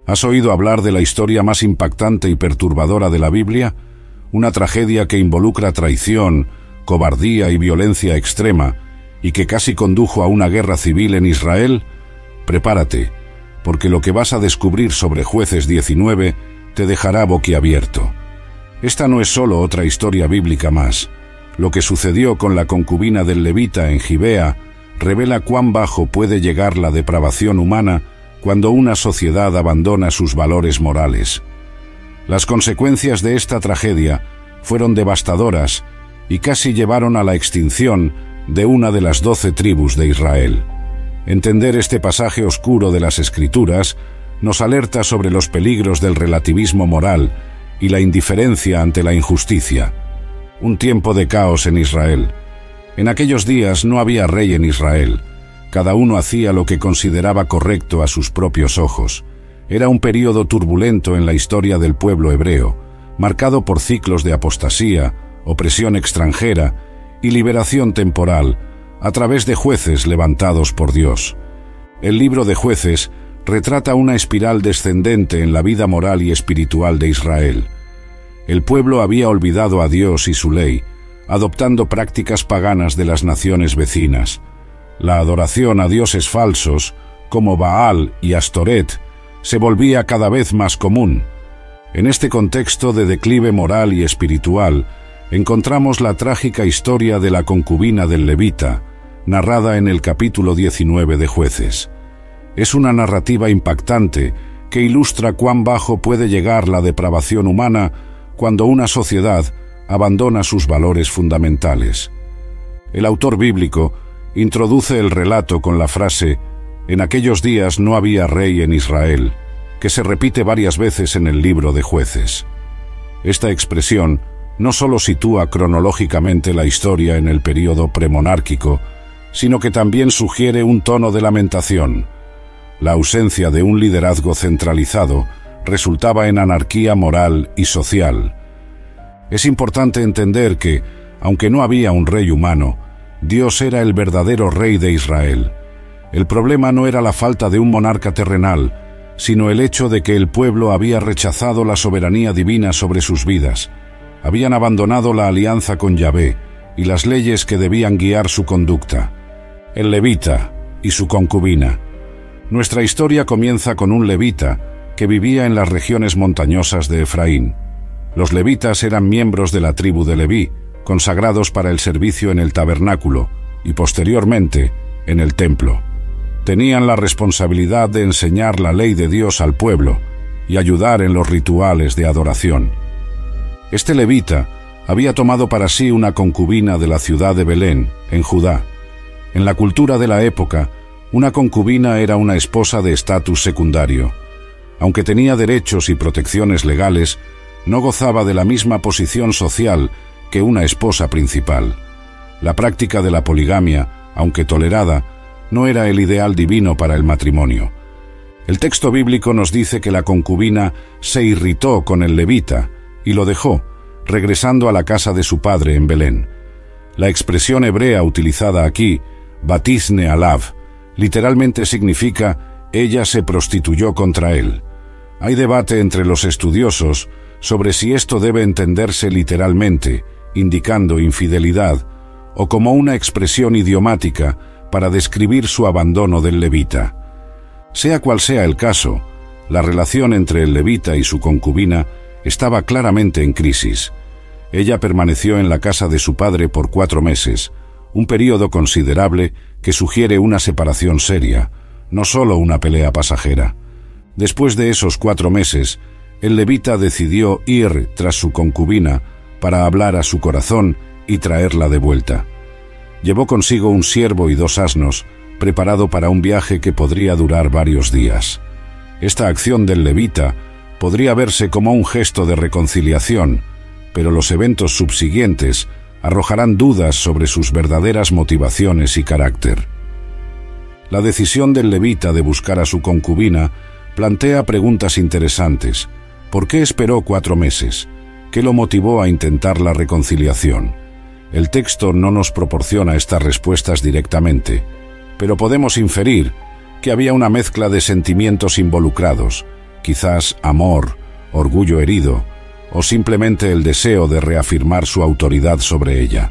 ¿Has oído hablar de la historia más impactante y perturbadora de la Biblia? Una tragedia que involucra traición, cobardía y violencia extrema, y que casi condujo a una guerra civil en Israel. Prepárate, porque lo que vas a descubrir sobre Jueces 19 te dejará boquiabierto. Esta no es solo otra historia bíblica más. Lo que sucedió con la concubina del levita en Gibea revela cuán bajo puede llegar la depravación humana cuando una sociedad abandona sus valores morales. Las consecuencias de esta tragedia fueron devastadoras y casi llevaron a la extinción de una de las 12 tribus de Israel. Entender este pasaje oscuro de las Escrituras nos alerta sobre los peligros del relativismo moral y la indiferencia ante la injusticia. Un tiempo de caos en Israel. En aquellos días no había rey en Israel. Cada uno hacía lo que consideraba correcto a sus propios ojos. Era un período turbulento en la historia del pueblo hebreo, marcado por ciclos de apostasía, opresión extranjera y liberación temporal a través de jueces levantados por Dios. El libro de Jueces retrata una espiral descendente en la vida moral y espiritual de Israel. El pueblo había olvidado a Dios y su ley, adoptando prácticas paganas de las naciones vecinas. La adoración a dioses falsos, como Baal y Astoret, se volvía cada vez más común. En este contexto de declive moral y espiritual, encontramos la trágica historia de la concubina del levita, narrada en el capítulo 19 de Jueces. Es una narrativa impactante que ilustra cuán bajo puede llegar la depravación humana cuando una sociedad abandona sus valores fundamentales. El autor bíblico introduce el relato con la frase «En aquellos días no había rey en Israel», que se repite varias veces en el libro de Jueces. Esta expresión no solo sitúa cronológicamente la historia en el período premonárquico, sino que también sugiere un tono de lamentación. La ausencia de un liderazgo centralizado resultaba en anarquía moral y social. Es importante entender que, aunque no había un rey humano, Dios era el verdadero rey de Israel. El problema no era la falta de un monarca terrenal, sino el hecho de que el pueblo había rechazado la soberanía divina sobre sus vidas. Habían abandonado la alianza con Yahvé y las leyes que debían guiar su conducta. El levita y su concubina. Nuestra historia comienza con un levita que vivía en las regiones montañosas de Efraín. Los levitas eran miembros de la tribu de Leví, consagrados para el servicio en el tabernáculo y posteriormente en el templo. Tenían la responsabilidad de enseñar la ley de Dios al pueblo y ayudar en los rituales de adoración. Este levita había tomado para sí una concubina de la ciudad de Belén, en Judá. En la cultura de la época, una concubina era una esposa de estatus secundario. Aunque tenía derechos y protecciones legales, no gozaba de la misma posición social que una esposa principal. La práctica de la poligamia, aunque tolerada, no era el ideal divino para el matrimonio. El texto bíblico nos dice que la concubina se irritó con el levita y lo dejó, regresando a la casa de su padre en Belén. La expresión hebrea utilizada aquí, batizne alav, literalmente significa «ella se prostituyó contra él». Hay debate entre los estudiosos sobre si esto debe entenderse literalmente, indicando infidelidad, o como una expresión idiomática para describir su abandono del levita. Sea cual sea el caso, la relación entre el levita y su concubina estaba claramente en crisis. Ella permaneció en la casa de su padre por 4 meses, un período considerable que sugiere una separación seria, no solo una pelea pasajera. Después de esos 4 meses, el levita decidió ir tras su concubina para hablar a su corazón y traerla de vuelta. Llevó consigo un ciervo y 2 asnos, preparado para un viaje que podría durar varios días. Esta acción del levita podría verse como un gesto de reconciliación, pero los eventos subsiguientes arrojarán dudas sobre sus verdaderas motivaciones y carácter. La decisión del levita de buscar a su concubina plantea preguntas interesantes. ¿Por qué esperó 4 meses? ¿Qué lo motivó a intentar la reconciliación? El texto no nos proporciona estas respuestas directamente, pero podemos inferir que había una mezcla de sentimientos involucrados, quizás amor, orgullo herido, o simplemente el deseo de reafirmar su autoridad sobre ella.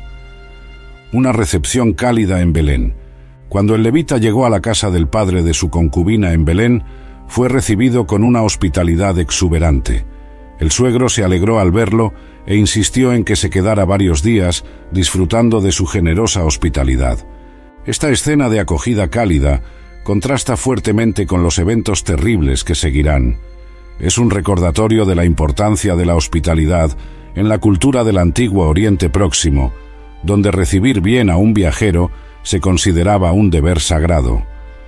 Una recepción cálida en Belén. Cuando el levita llegó a la casa del padre de su concubina en Belén, fue recibido con una hospitalidad exuberante. El suegro se alegró al verlo e insistió en que se quedara varios días disfrutando de su generosa hospitalidad. Esta escena de acogida cálida contrasta fuertemente con los eventos terribles que seguirán. Es un recordatorio de la importancia de la hospitalidad en la cultura del antiguo Oriente Próximo, donde recibir bien a un viajero se consideraba un deber sagrado.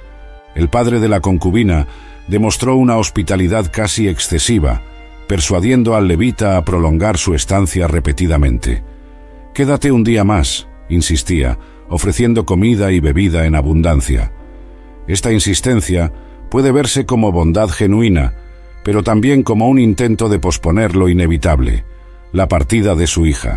El padre de la concubina demostró una hospitalidad casi excesiva, persuadiendo al levita a prolongar su estancia repetidamente. «Quédate un día más», insistía, ofreciendo comida y bebida en abundancia. Esta insistencia puede verse como bondad genuina, pero también como un intento de posponer lo inevitable, la partida de su hija.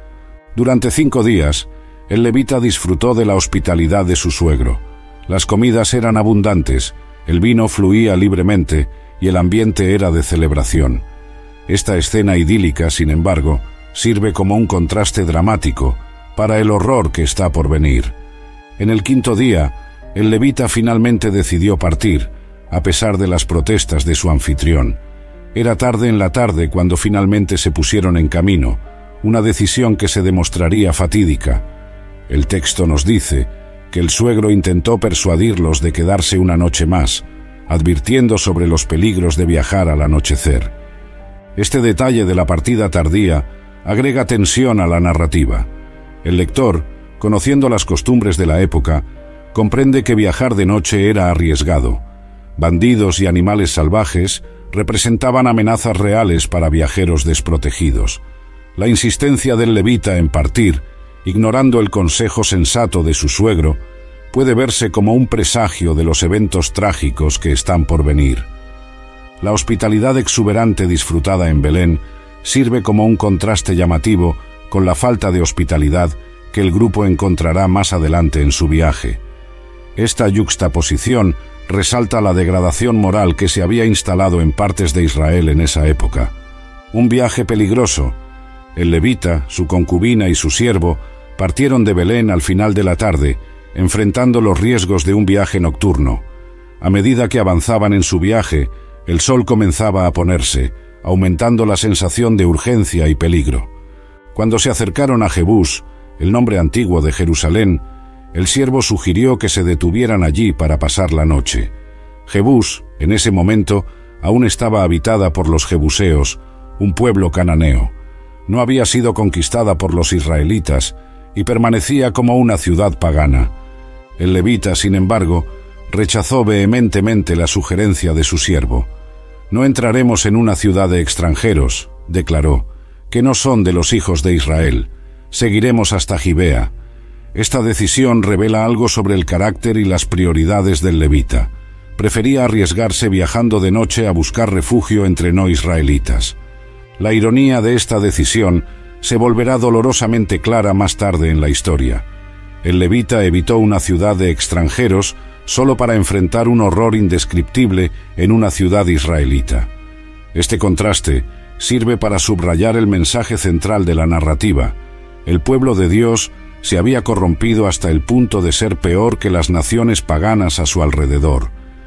Durante 5 días, el levita disfrutó de la hospitalidad de su suegro. Las comidas eran abundantes, el vino fluía libremente y el ambiente era de celebración. Esta escena idílica, sin embargo, sirve como un contraste dramático para el horror que está por venir. En el 5.º día, el levita finalmente decidió partir, a pesar de las protestas de su anfitrión. Era tarde en la tarde cuando finalmente se pusieron en camino, una decisión que se demostraría fatídica. El texto nos dice que el suegro intentó persuadirlos de quedarse una noche más, advirtiendo sobre los peligros de viajar al anochecer. Este detalle de la partida tardía agrega tensión a la narrativa. El lector, conociendo las costumbres de la época, comprende que viajar de noche era arriesgado. Bandidos y animales salvajes representaban amenazas reales para viajeros desprotegidos. La insistencia del levita en partir, ignorando el consejo sensato de su suegro, puede verse como un presagio de los eventos trágicos que están por venir. La hospitalidad exuberante disfrutada en Belén sirve como un contraste llamativo con la falta de hospitalidad que el grupo encontrará más adelante en su viaje. Esta yuxtaposición resalta la degradación moral que se había instalado en partes de Israel en esa época. Un viaje peligroso. El levita, su concubina y su siervo partieron de Belén al final de la tarde, enfrentando los riesgos de un viaje nocturno. A medida que avanzaban en su viaje, el sol comenzaba a ponerse, aumentando la sensación de urgencia y peligro. Cuando se acercaron a Jebús, el nombre antiguo de Jerusalén, el siervo sugirió que se detuvieran allí para pasar la noche. Jebús, en ese momento, aún estaba habitada por los jebuseos, un pueblo cananeo. No había sido conquistada por los israelitas y permanecía como una ciudad pagana. El levita, sin embargo, rechazó vehementemente la sugerencia de su siervo. «No entraremos en una ciudad de extranjeros», declaró, «que no son de los hijos de Israel. Seguiremos hasta Gibea». Esta decisión revela algo sobre el carácter y las prioridades del levita. Prefería arriesgarse viajando de noche a buscar refugio entre no israelitas. La ironía de esta decisión se volverá dolorosamente clara más tarde en la historia. El levita evitó una ciudad de extranjeros solo para enfrentar un horror indescriptible en una ciudad israelita. Este contraste sirve para subrayar el mensaje central de la narrativa. El pueblo de Dios se había corrompido hasta el punto de ser peor que las naciones paganas a su alrededor.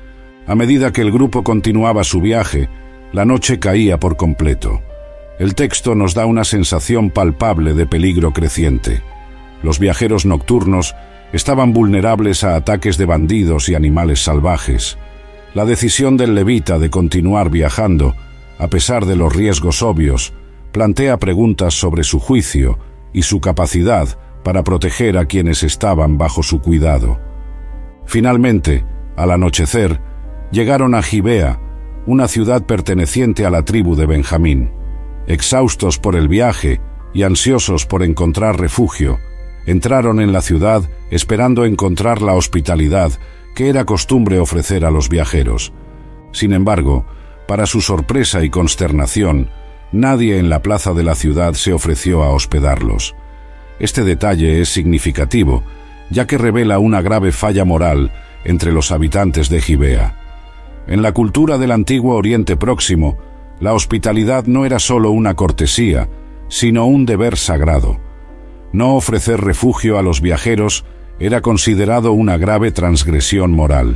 A medida que el grupo continuaba su viaje, la noche caía por completo. El texto nos da una sensación palpable de peligro creciente. Los viajeros nocturnos estaban vulnerables a ataques de bandidos y animales salvajes. La decisión del levita de continuar viajando, a pesar de los riesgos obvios, plantea preguntas sobre su juicio y su capacidad para proteger a quienes estaban bajo su cuidado. Finalmente, al anochecer, llegaron a Gibea, una ciudad perteneciente a la tribu de Benjamín. Exhaustos por el viaje y ansiosos por encontrar refugio, entraron en la ciudad esperando encontrar la hospitalidad que era costumbre ofrecer a los viajeros. Sin embargo, para su sorpresa y consternación, nadie en la plaza de la ciudad se ofreció a hospedarlos. Este detalle es significativo, ya que revela una grave falla moral entre los habitantes de Gibea. En la cultura del antiguo Oriente Próximo, la hospitalidad no era solo una cortesía, sino un deber sagrado. No ofrecer refugio a los viajeros era considerado una grave transgresión moral.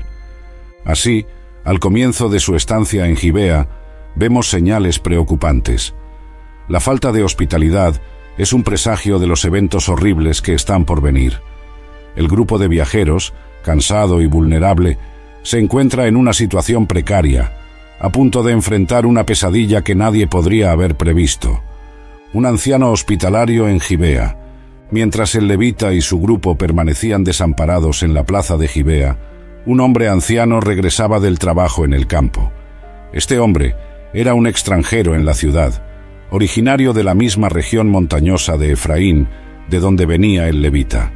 Así, al comienzo de su estancia en Gibea, vemos señales preocupantes. La falta de hospitalidad es un presagio de los eventos horribles que están por venir. El grupo de viajeros, cansado y vulnerable, se encuentra en una situación precaria, a punto de enfrentar una pesadilla que nadie podría haber previsto. Un anciano hospitalario en Gibea. Mientras el levita y su grupo permanecían desamparados en la plaza de Gibea, un hombre anciano regresaba del trabajo en el campo. Este hombre era un extranjero en la ciudad, originario de la misma región montañosa de Efraín, de donde venía el levita.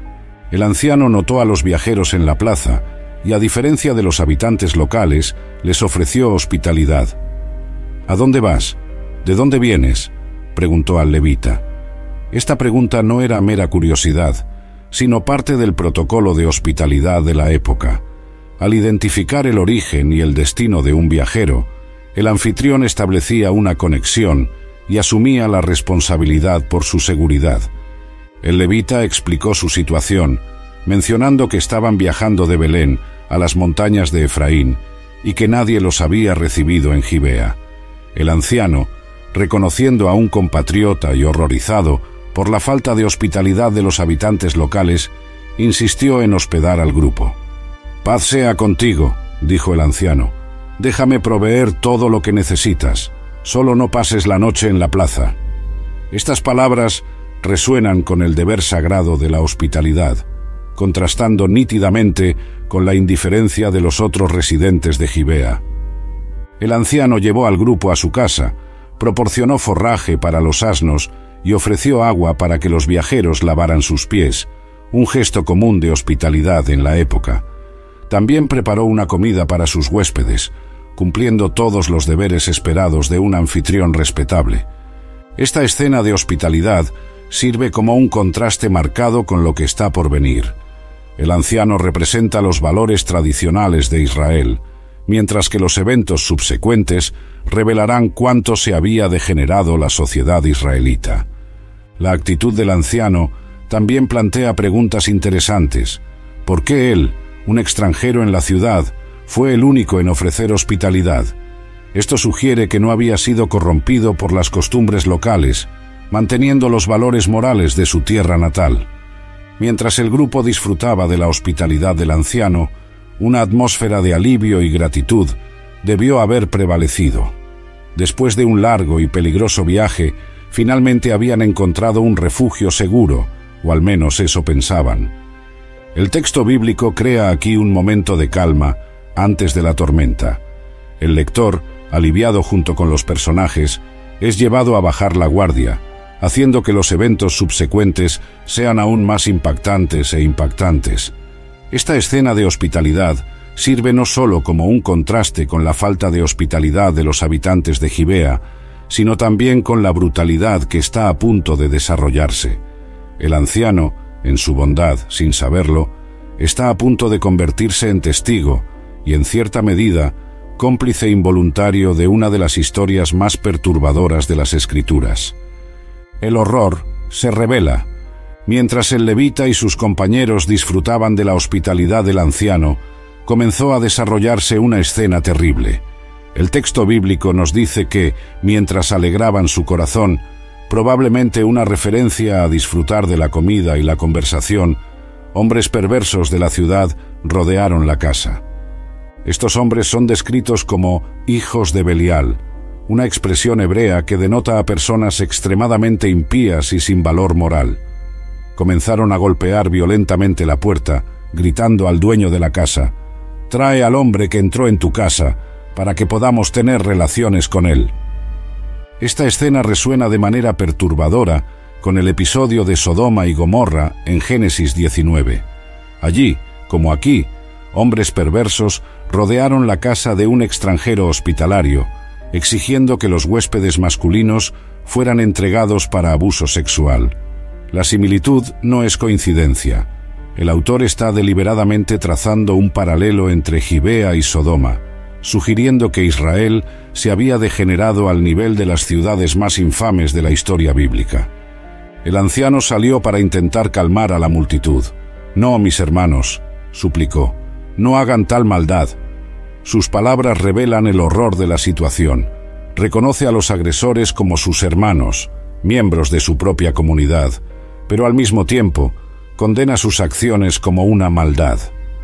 El anciano notó a los viajeros en la plaza y, a diferencia de los habitantes locales, les ofreció hospitalidad. «¿A dónde vas? ¿De dónde vienes?», preguntó al levita. Esta pregunta no era mera curiosidad, sino parte del protocolo de hospitalidad de la época. Al identificar el origen y el destino de un viajero, el anfitrión establecía una conexión y asumía la responsabilidad por su seguridad. El levita explicó su situación, mencionando que estaban viajando de Belén a las montañas de Efraín y que nadie los había recibido en Gibea. El anciano, reconociendo a un compatriota y horrorizado por la falta de hospitalidad de los habitantes locales, insistió en hospedar al grupo. «Paz sea contigo», dijo el anciano. «Déjame proveer todo lo que necesitas. Solo no pases la noche en la plaza». Estas palabras resuenan con el deber sagrado de la hospitalidad, contrastando nítidamente con la indiferencia de los otros residentes de Gibea. El anciano llevó al grupo a su casa, proporcionó forraje para los asnos y ofreció agua para que los viajeros lavaran sus pies, un gesto común de hospitalidad en la época. También preparó una comida para sus huéspedes, cumpliendo todos los deberes esperados de un anfitrión respetable. Esta escena de hospitalidad sirve como un contraste marcado con lo que está por venir. El anciano representa los valores tradicionales de Israel, mientras que los eventos subsecuentes revelarán cuánto se había degenerado la sociedad israelita. La actitud del anciano también plantea preguntas interesantes. ¿Por qué él, un extranjero en la ciudad, fue el único en ofrecer hospitalidad? Esto sugiere que no había sido corrompido por las costumbres locales, manteniendo los valores morales de su tierra natal. Mientras el grupo disfrutaba de la hospitalidad del anciano, una atmósfera de alivio y gratitud debió haber prevalecido. Después de un largo y peligroso viaje, finalmente habían encontrado un refugio seguro, o al menos eso pensaban. El texto bíblico crea aquí un momento de calma antes de la tormenta. El lector, aliviado junto con los personajes, es llevado a bajar la guardia, haciendo que los eventos subsecuentes sean aún más impactantes e impactantes. Esta escena de hospitalidad sirve no solo como un contraste con la falta de hospitalidad de los habitantes de Gibea, sino también con la brutalidad que está a punto de desarrollarse. El anciano, en su bondad, sin saberlo, está a punto de convertirse en testigo y, en cierta medida, cómplice involuntario de una de las historias más perturbadoras de las Escrituras. El horror se revela. Mientras el levita y sus compañeros disfrutaban de la hospitalidad del anciano, comenzó a desarrollarse una escena terrible. El texto bíblico nos dice que, mientras alegraban su corazón, probablemente una referencia a disfrutar de la comida y la conversación, hombres perversos de la ciudad rodearon la casa. Estos hombres son descritos como hijos de Belial, una expresión hebrea que denota a personas extremadamente impías y sin valor moral. Comenzaron a golpear violentamente la puerta, gritando al dueño de la casa: «Trae al hombre que entró en tu casa, para que podamos tener relaciones con él». Esta escena resuena de manera perturbadora con el episodio de Sodoma y Gomorra en Génesis 19. Allí, como aquí, hombres perversos rodearon la casa de un extranjero hospitalario, exigiendo que los huéspedes masculinos fueran entregados para abuso sexual. La similitud no es coincidencia. El autor está deliberadamente trazando un paralelo entre Gibea y Sodoma, sugiriendo que Israel se había degenerado al nivel de las ciudades más infames de la historia bíblica. El anciano salió para intentar calmar a la multitud. «No, mis hermanos», suplicó, «no hagan tal maldad». Sus palabras revelan el horror de la situación. Reconoce a los agresores como sus hermanos, miembros de su propia comunidad, pero al mismo tiempo condena sus acciones como una maldad.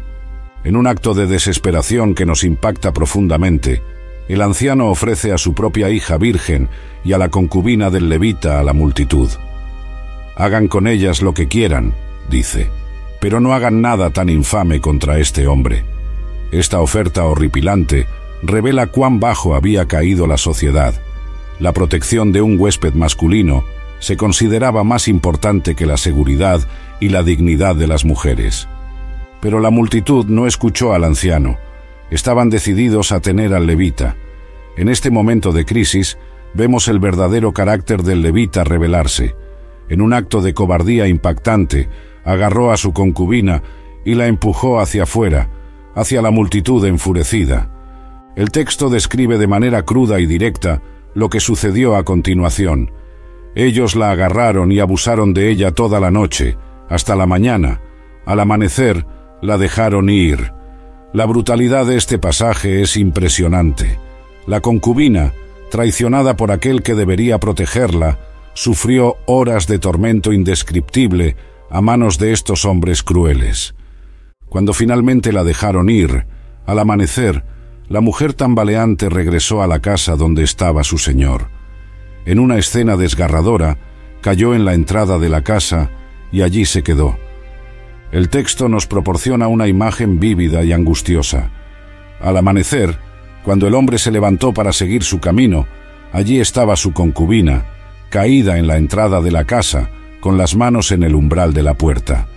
En un acto de desesperación que nos impacta profundamente, el anciano ofrece a su propia hija virgen y a la concubina del levita a la multitud. «Hagan con ellas lo que quieran», dice, «pero no hagan nada tan infame contra este hombre». Esta oferta horripilante revela cuán bajo había caído la sociedad. La protección de un huésped masculino se consideraba más importante que la seguridad y la dignidad de las mujeres. Pero la multitud no escuchó al anciano. Estaban decididos a tener al levita. En este momento de crisis, vemos el verdadero carácter del levita revelarse. En un acto de cobardía impactante, agarró a su concubina y la empujó hacia afuera, hacia la multitud enfurecida. El texto describe de manera cruda y directa lo que sucedió a continuación. Ellos la agarraron y abusaron de ella toda la noche, hasta la mañana. Al amanecer, la dejaron ir. La brutalidad de este pasaje es impresionante. La concubina, traicionada por aquel que debería protegerla, sufrió horas de tormento indescriptible a manos de estos hombres crueles. Cuando finalmente la dejaron ir, al amanecer, la mujer tambaleante regresó a la casa donde estaba su señor. En una escena desgarradora, cayó en la entrada de la casa y allí se quedó. El texto nos proporciona una imagen vívida y angustiosa. Al amanecer, cuando el hombre se levantó para seguir su camino, allí estaba su concubina, caída en la entrada de la casa, con las manos en el umbral de la puerta.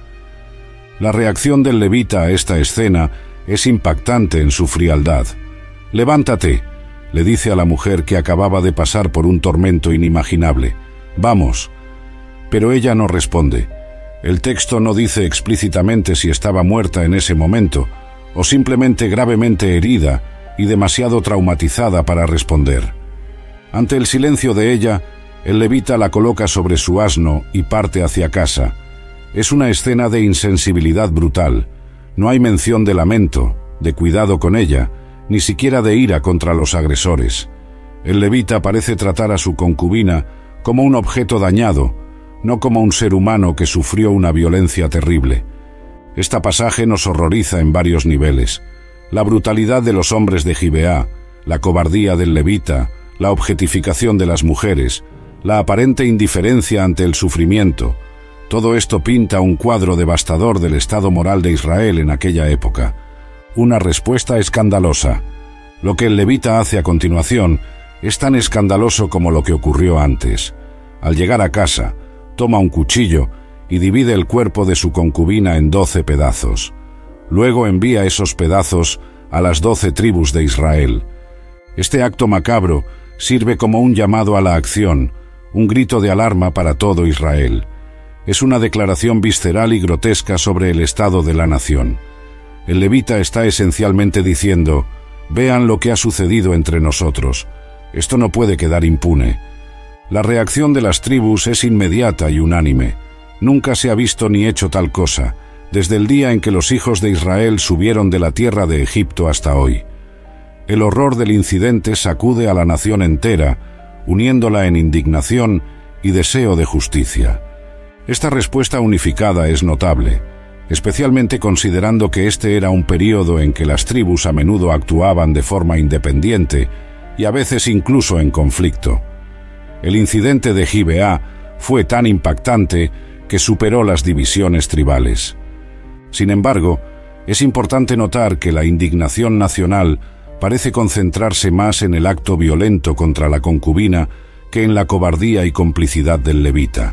La reacción del levita a esta escena es impactante en su frialdad. «Levántate», le dice a la mujer que acababa de pasar por un tormento inimaginable. «Vamos». Pero ella no responde. El texto no dice explícitamente si estaba muerta en ese momento o simplemente gravemente herida y demasiado traumatizada para responder. Ante el silencio de ella, el levita la coloca sobre su asno y parte hacia casa. Es una escena de insensibilidad brutal. No hay mención de lamento, de cuidado con ella, ni siquiera de ira contra los agresores. El levita parece tratar a su concubina como un objeto dañado, no como un ser humano que sufrió una violencia terrible. Este pasaje nos horroriza en varios niveles. La brutalidad de los hombres de Gibeá, la cobardía del levita, la objetificación de las mujeres, la aparente indiferencia ante el sufrimiento. Todo esto pinta un cuadro devastador del estado moral de Israel en aquella época. Una respuesta escandalosa. Lo que el levita hace a continuación es tan escandaloso como lo que ocurrió antes. Al llegar a casa, toma un cuchillo y divide el cuerpo de su concubina en 12 pedazos. Luego envía esos pedazos a las 12 tribus de Israel. Este acto macabro sirve como un llamado a la acción, un grito de alarma para todo Israel. Es una declaración visceral y grotesca sobre el estado de la nación. El levita está esencialmente diciendo: «Vean lo que ha sucedido entre nosotros. Esto no puede quedar impune». La reacción de las tribus es inmediata y unánime. Nunca se ha visto ni hecho tal cosa, desde el día en que los hijos de Israel subieron de la tierra de Egipto hasta hoy. El horror del incidente sacude a la nación entera, uniéndola en indignación y deseo de justicia. Esta respuesta unificada es notable, especialmente considerando que este era un período en que las tribus a menudo actuaban de forma independiente y a veces incluso en conflicto. El incidente de Gibeá fue tan impactante que superó las divisiones tribales. Sin embargo, es importante notar que la indignación nacional parece concentrarse más en el acto violento contra la concubina que en la cobardía y complicidad del levita.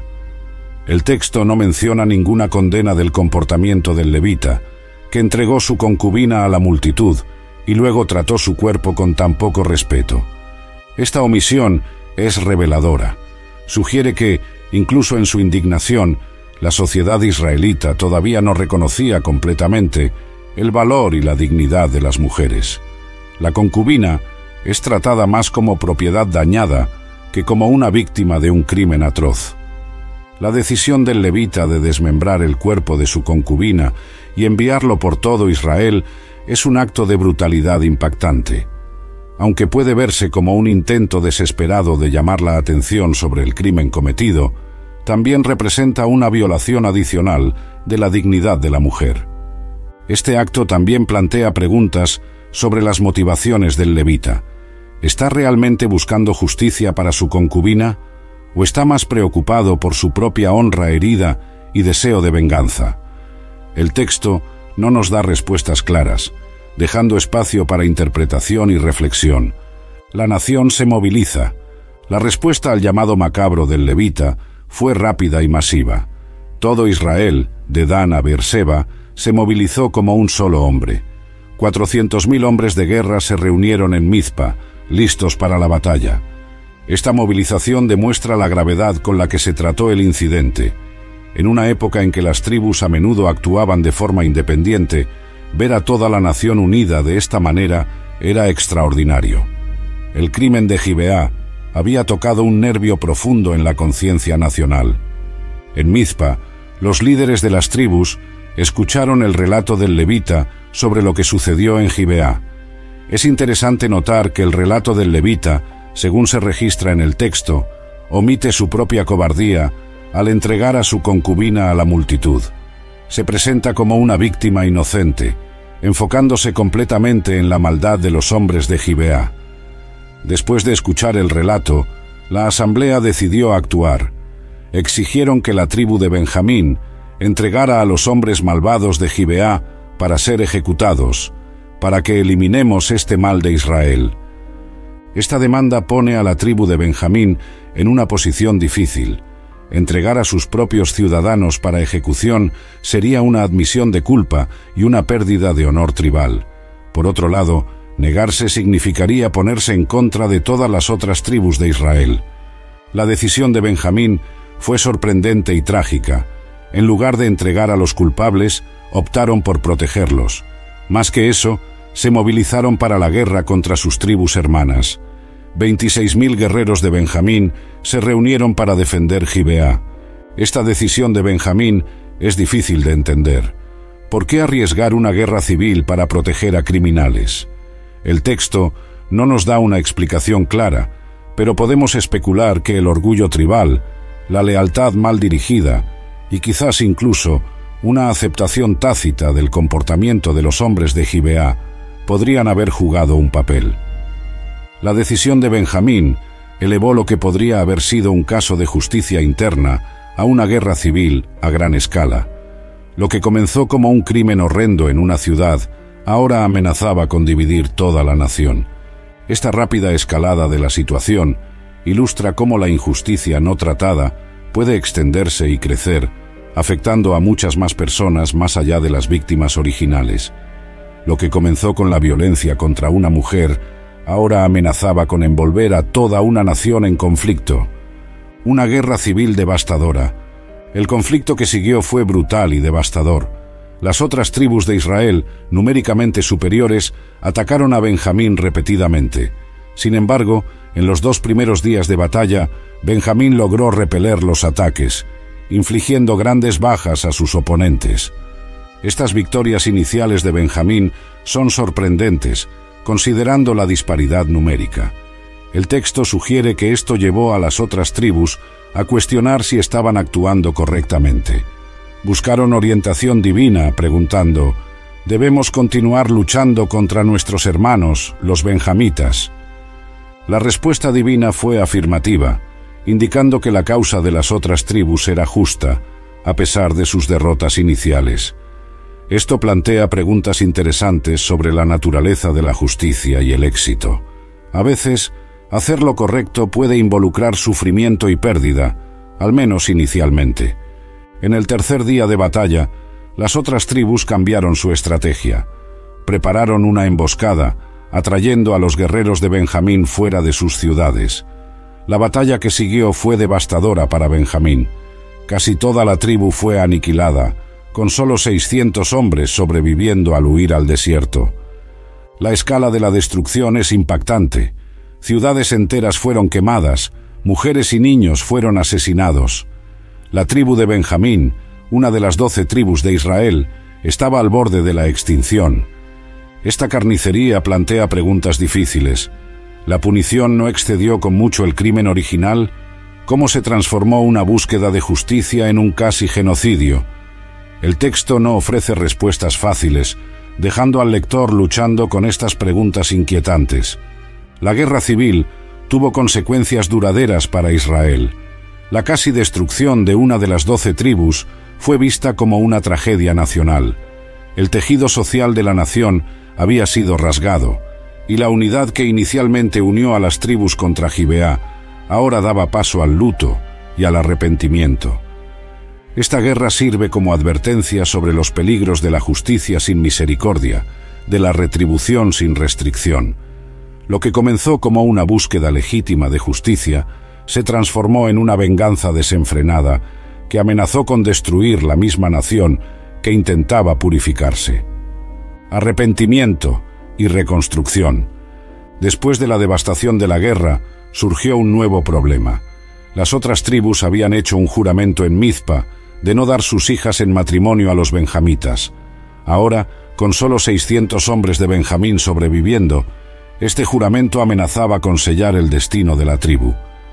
El texto no menciona ninguna condena del comportamiento del levita, que entregó su concubina a la multitud y luego trató su cuerpo con tan poco respeto. Esta omisión es reveladora. Sugiere que, incluso en su indignación, la sociedad israelita todavía no reconocía completamente el valor y la dignidad de las mujeres. La concubina es tratada más como propiedad dañada que como una víctima de un crimen atroz. La decisión del levita de desmembrar el cuerpo de su concubina y enviarlo por todo Israel es un acto de brutalidad impactante. Aunque puede verse como un intento desesperado de llamar la atención sobre el crimen cometido, también representa una violación adicional de la dignidad de la mujer. Este acto también plantea preguntas sobre las motivaciones del levita. ¿Está realmente buscando justicia para su concubina o está más preocupado por su propia honra herida y deseo de venganza? El texto no nos da respuestas claras, dejando espacio para interpretación y reflexión. La nación se moviliza. La respuesta al llamado macabro del levita fue rápida y masiva. Todo Israel, de Dan a Beerseba, se movilizó como un solo hombre. 400.000 hombres de guerra se reunieron en Mizpa, listos para la batalla. Esta movilización demuestra la gravedad con la que se trató el incidente. En una época en que las tribus a menudo actuaban de forma independiente, ver a toda la nación unida de esta manera era extraordinario. El crimen de Gibeá había tocado un nervio profundo en la conciencia nacional. En Mizpa, los líderes de las tribus escucharon el relato del levita sobre lo que sucedió en Gibeá. Es interesante notar que el relato del levita, según se registra en el texto, omite su propia cobardía al entregar a su concubina a la multitud. Se presenta como una víctima inocente, enfocándose completamente en la maldad de los hombres de Gibeá. Después de escuchar el relato, la asamblea decidió actuar. Exigieron que la tribu de Benjamín entregara a los hombres malvados de Gibeá para ser ejecutados, para que eliminemos este mal de Israel. Esta demanda pone a la tribu de Benjamín en una posición difícil. Entregar a sus propios ciudadanos para ejecución sería una admisión de culpa y una pérdida de honor tribal. Por otro lado, negarse significaría ponerse en contra de todas las otras tribus de Israel. La decisión de Benjamín fue sorprendente y trágica. En lugar de entregar a los culpables, optaron por protegerlos. Más que eso, se movilizaron para la guerra contra sus tribus hermanas. 26.000 guerreros de Benjamín se reunieron para defender Gibeá. Esta decisión de Benjamín es difícil de entender. ¿Por qué arriesgar una guerra civil para proteger a criminales? El texto no nos da una explicación clara, pero podemos especular que el orgullo tribal, la lealtad mal dirigida y quizás incluso una aceptación tácita del comportamiento de los hombres de Gibeá podrían haber jugado un papel. La decisión de Benjamín elevó lo que podría haber sido un caso de justicia interna a una guerra civil a gran escala. Lo que comenzó como un crimen horrendo en una ciudad, ahora amenazaba con dividir toda la nación. Esta rápida escalada de la situación ilustra cómo la injusticia no tratada puede extenderse y crecer, afectando a muchas más personas más allá de las víctimas originales. Lo que comenzó con la violencia contra una mujer, ahora amenazaba con envolver a toda una nación en conflicto. Una guerra civil devastadora. El conflicto que siguió fue brutal y devastador. Las otras tribus de Israel, numéricamente superiores, atacaron a Benjamín repetidamente. Sin embargo, en los 2 primeros días de batalla, Benjamín logró repeler los ataques, infligiendo grandes bajas a sus oponentes. Estas victorias iniciales de Benjamín son sorprendentes, considerando la disparidad numérica. El texto sugiere que esto llevó a las otras tribus a cuestionar si estaban actuando correctamente. Buscaron orientación divina, preguntando: ¿debemos continuar luchando contra nuestros hermanos, los benjamitas? La respuesta divina fue afirmativa, indicando que la causa de las otras tribus era justa, a pesar de sus derrotas iniciales. Esto plantea preguntas interesantes sobre la naturaleza de la justicia y el éxito. A veces, hacer lo correcto puede involucrar sufrimiento y pérdida, al menos inicialmente. En el tercer día de batalla, las otras tribus cambiaron su estrategia. Prepararon una emboscada, atrayendo a los guerreros de Benjamín fuera de sus ciudades. La batalla que siguió fue devastadora para Benjamín. Casi toda la tribu fue aniquilada, con solo 600 hombres sobreviviendo al huir al desierto. La escala de la destrucción es impactante. Ciudades enteras fueron quemadas, mujeres y niños fueron asesinados. La tribu de Benjamín, una de las 12 tribus de Israel, estaba al borde de la extinción. Esta carnicería plantea preguntas difíciles. ¿La punición no excedió con mucho el crimen original? ¿Cómo se transformó una búsqueda de justicia en un casi genocidio? El texto no ofrece respuestas fáciles, dejando al lector luchando con estas preguntas inquietantes. La guerra civil tuvo consecuencias duraderas para Israel. La casi destrucción de una de las 12 tribus fue vista como una tragedia nacional. El tejido social de la nación había sido rasgado, y la unidad que inicialmente unió a las tribus contra Gibeá ahora daba paso al luto y al arrepentimiento. Esta guerra sirve como advertencia sobre los peligros de la justicia sin misericordia, de la retribución sin restricción. Lo que comenzó como una búsqueda legítima de justicia se transformó en una venganza desenfrenada que amenazó con destruir la misma nación que intentaba purificarse. Arrepentimiento y reconstrucción. Después de la devastación de la guerra, surgió un nuevo problema. Las otras tribus habían hecho un juramento en Mizpa de no dar sus hijas en matrimonio a los benjamitas. Ahora, con solo 600 hombres de Benjamín sobreviviendo, este juramento amenazaba con sellar el destino de la tribu.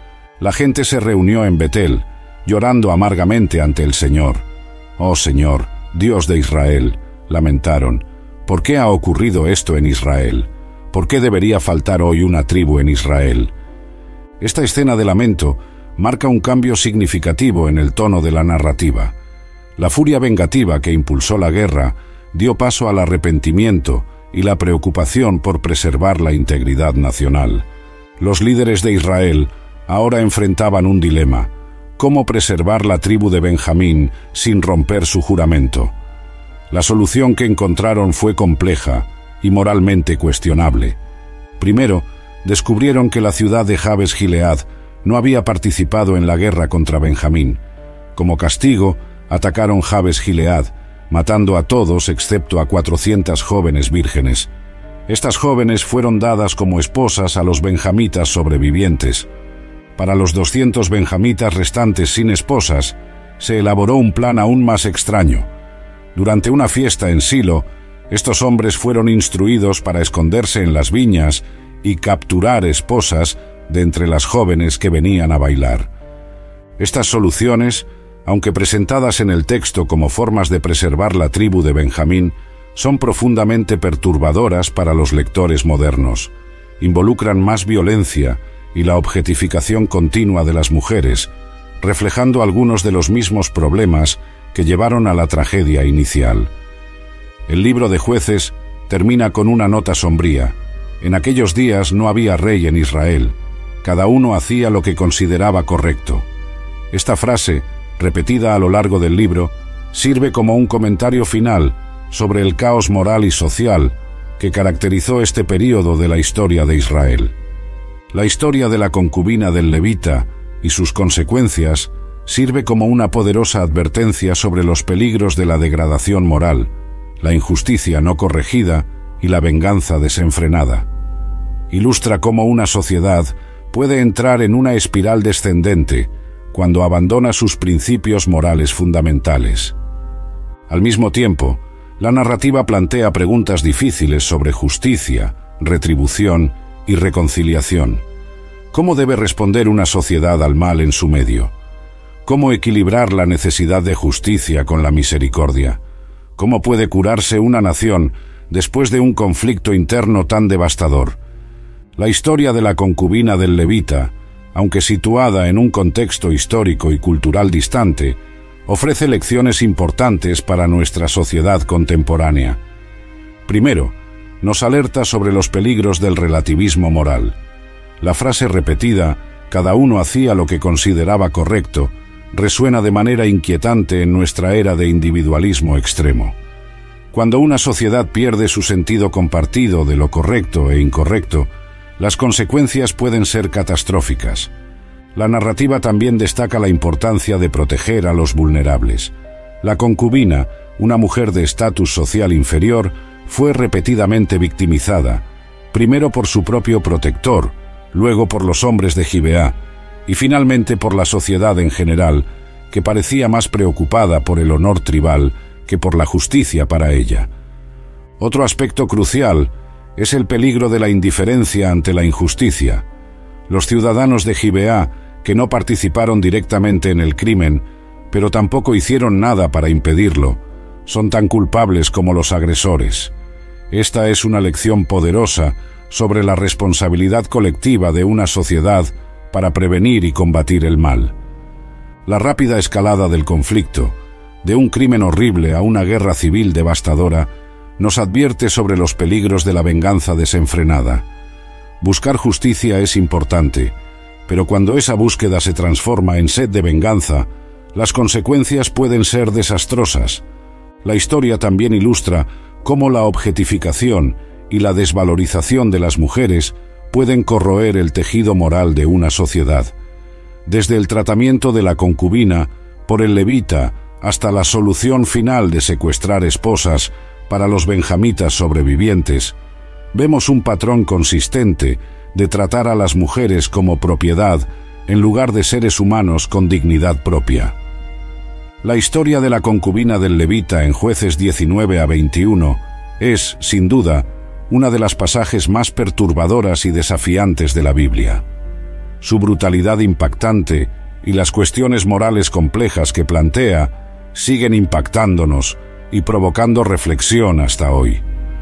La gente se reunió en Betel, llorando amargamente ante el Señor. «Oh Señor, Dios de Israel», lamentaron, «¿por qué ha ocurrido esto en Israel? ¿Por qué debería faltar hoy una tribu en Israel?». Esta escena de lamento marca un cambio significativo en el tono de la narrativa. La furia vengativa que impulsó la guerra dio paso al arrepentimiento y la preocupación por preservar la integridad nacional. Los líderes de Israel ahora enfrentaban un dilema: ¿cómo preservar la tribu de Benjamín sin romper su juramento? La solución que encontraron fue compleja y moralmente cuestionable. Primero, descubrieron que la ciudad de Jabes Gilead no había participado en la guerra contra Benjamín. Como castigo, atacaron Jabes Gilead, matando a todos excepto a 400 jóvenes vírgenes. Estas jóvenes fueron dadas como esposas a los benjamitas sobrevivientes. Para los 200 benjamitas restantes sin esposas, se elaboró un plan aún más extraño. Durante una fiesta en Silo, estos hombres fueron instruidos para esconderse en las viñas y capturar esposas de entre las jóvenes que venían a bailar. Estas soluciones, aunque presentadas en el texto como formas de preservar la tribu de Benjamín, son profundamente perturbadoras para los lectores modernos. Involucran más violencia y la objetificación continua de las mujeres, reflejando algunos de los mismos problemas que llevaron a la tragedia inicial. El libro de Jueces termina con una nota sombría. En aquellos días no había rey en Israel. Cada uno hacía lo que consideraba correcto. Esta frase, repetida a lo largo del libro, sirve como un comentario final sobre el caos moral y social que caracterizó este período de la historia de Israel. La historia de la concubina del levita y sus consecuencias sirve como una poderosa advertencia sobre los peligros de la degradación moral, la injusticia no corregida y la venganza desenfrenada. Ilustra cómo una sociedad puede entrar en una espiral descendente cuando abandona sus principios morales fundamentales. Al mismo tiempo, la narrativa plantea preguntas difíciles sobre justicia, retribución y reconciliación. ¿Cómo debe responder una sociedad al mal en su medio? ¿Cómo equilibrar la necesidad de justicia con la misericordia? ¿Cómo puede curarse una nación después de un conflicto interno tan devastador? La historia de la concubina del levita, aunque situada en un contexto histórico y cultural distante, ofrece lecciones importantes para nuestra sociedad contemporánea. Primero, nos alerta sobre los peligros del relativismo moral. La frase repetida, «cada uno hacía lo que consideraba correcto», resuena de manera inquietante en nuestra era de individualismo extremo. Cuando una sociedad pierde su sentido compartido de lo correcto e incorrecto, las consecuencias pueden ser catastróficas. La narrativa también destaca la importancia de proteger a los vulnerables. La concubina, una mujer de estatus social inferior, fue repetidamente victimizada, primero por su propio protector, luego por los hombres de Gibeá, y finalmente por la sociedad en general, que parecía más preocupada por el honor tribal que por la justicia para ella. Otro aspecto crucial es el peligro de la indiferencia ante la injusticia. Los ciudadanos de Gibeá, que no participaron directamente en el crimen, pero tampoco hicieron nada para impedirlo, son tan culpables como los agresores. Esta es una lección poderosa sobre la responsabilidad colectiva de una sociedad para prevenir y combatir el mal. La rápida escalada del conflicto, de un crimen horrible a una guerra civil devastadora, nos advierte sobre los peligros de la venganza desenfrenada. Buscar justicia es importante, pero cuando esa búsqueda se transforma en sed de venganza, las consecuencias pueden ser desastrosas. La historia también ilustra cómo la objetificación y la desvalorización de las mujeres pueden corroer el tejido moral de una sociedad. Desde el tratamiento de la concubina por el levita hasta la solución final de secuestrar esposas para los benjamitas sobrevivientes, vemos un patrón consistente de tratar a las mujeres como propiedad en lugar de seres humanos con dignidad propia. La historia de la concubina del levita en Jueces 19 a 21 es, sin duda, una de las pasajes más perturbadoras y desafiantes de la Biblia. Su brutalidad impactante y las cuestiones morales complejas que plantea siguen impactándonos y provocando reflexión hasta hoy.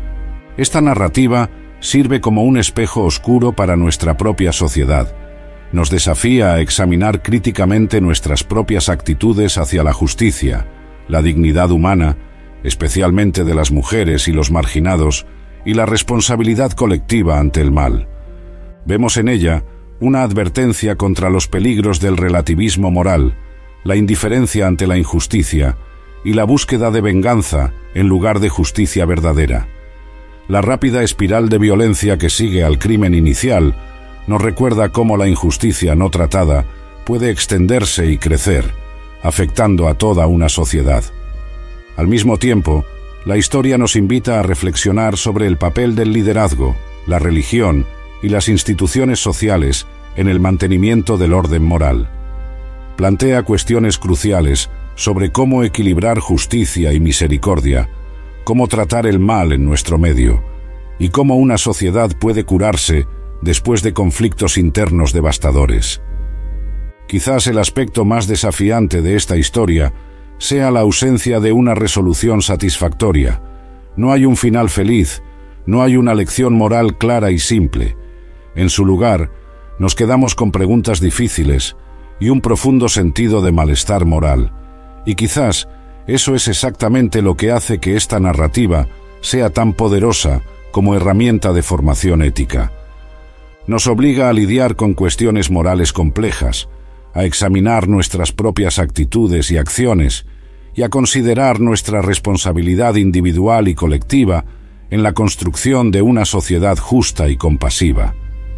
Esta narrativa sirve como un espejo oscuro para nuestra propia sociedad. Nos desafía a examinar críticamente nuestras propias actitudes hacia la justicia, la dignidad humana, especialmente de las mujeres y los marginados, y la responsabilidad colectiva ante el mal. Vemos en ella una advertencia contra los peligros del relativismo moral, la indiferencia ante la injusticia y la búsqueda de venganza en lugar de justicia verdadera. La rápida espiral de violencia que sigue al crimen inicial nos recuerda cómo la injusticia no tratada puede extenderse y crecer, afectando a toda una sociedad. Al mismo tiempo, la historia nos invita a reflexionar sobre el papel del liderazgo, la religión y las instituciones sociales en el mantenimiento del orden moral. Plantea cuestiones cruciales sobre cómo equilibrar justicia y misericordia, cómo tratar el mal en nuestro medio, y cómo una sociedad puede curarse después de conflictos internos devastadores. Quizás el aspecto más desafiante de esta historia sea la ausencia de una resolución satisfactoria. No hay un final feliz, no hay una lección moral clara y simple. En su lugar, nos quedamos con preguntas difíciles y un profundo sentido de malestar moral. Y quizás eso es exactamente lo que hace que esta narrativa sea tan poderosa como herramienta de formación ética. Nos obliga a lidiar con cuestiones morales complejas, a examinar nuestras propias actitudes y acciones y a considerar nuestra responsabilidad individual y colectiva en la construcción de una sociedad justa y compasiva.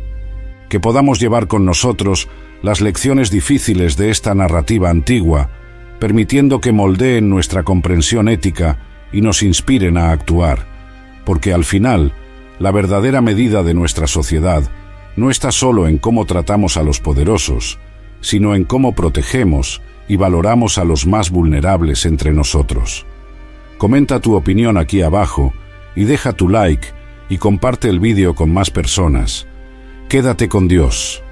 Que podamos llevar con nosotros las lecciones difíciles de esta narrativa antigua, permitiendo que moldeen nuestra comprensión ética y nos inspiren a actuar, porque al final, la verdadera medida de nuestra sociedad no está solo en cómo tratamos a los poderosos, sino en cómo protegemos y valoramos a los más vulnerables entre nosotros. Comenta tu opinión aquí abajo y deja tu like y comparte el vídeo con más personas. Quédate con Dios.